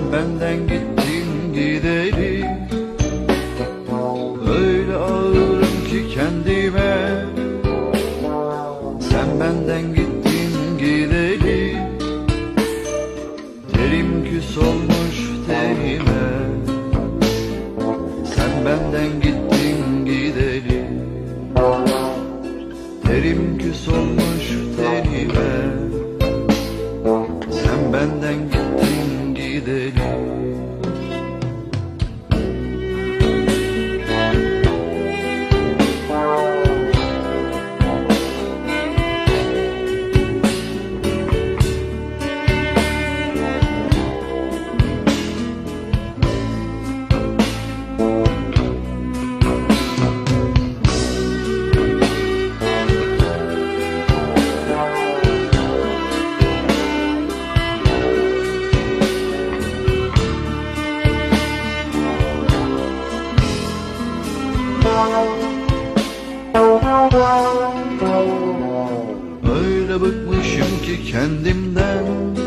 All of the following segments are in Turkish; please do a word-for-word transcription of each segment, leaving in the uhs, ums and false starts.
benden gittin gideli, öyle ağırım ki kendime. Sen benden gittin gideli, terim küs olmuş tenime. Sen benden gittin gideli, terim küs olmuş tenime. Sen benden gittin gideli. Öyle bıkmışım ki kendimden,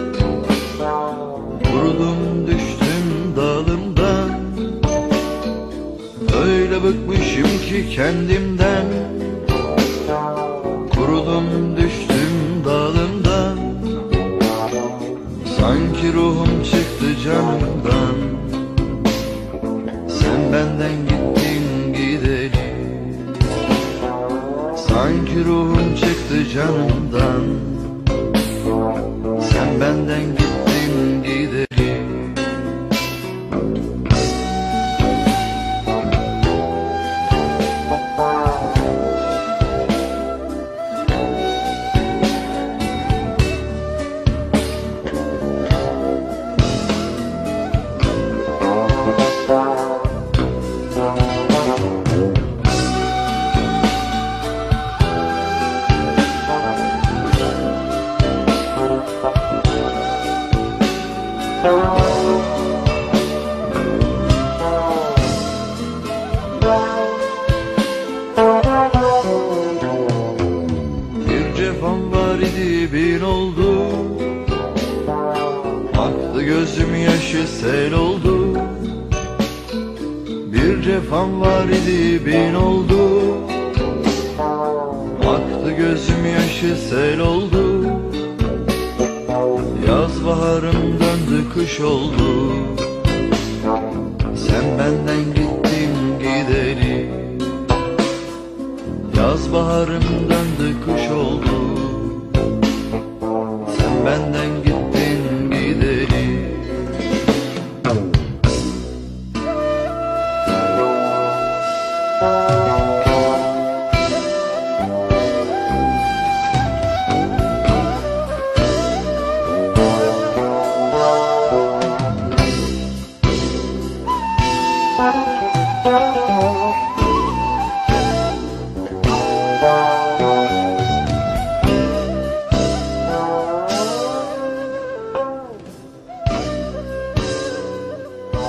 kurudum düştüm dalımdan. Öyle bıkmışım ki kendimden, kurudum düştüm dalımdan. Sanki ruhum çıktı canımdan. Sen benden gittin gideli, sanki ruhum çıktı canımdan. Sen benden gittin gideli. Bir cefam var idi bin oldu, aktı gözüm yaşı sel oldu. Bir cefam var idi bin oldu, aktı gözüm yaşı sel oldu. Yaz baharım döndü kış oldu. Sen benden gittin gideli, yaz baharım döndü kış oldu. Sen benden gittin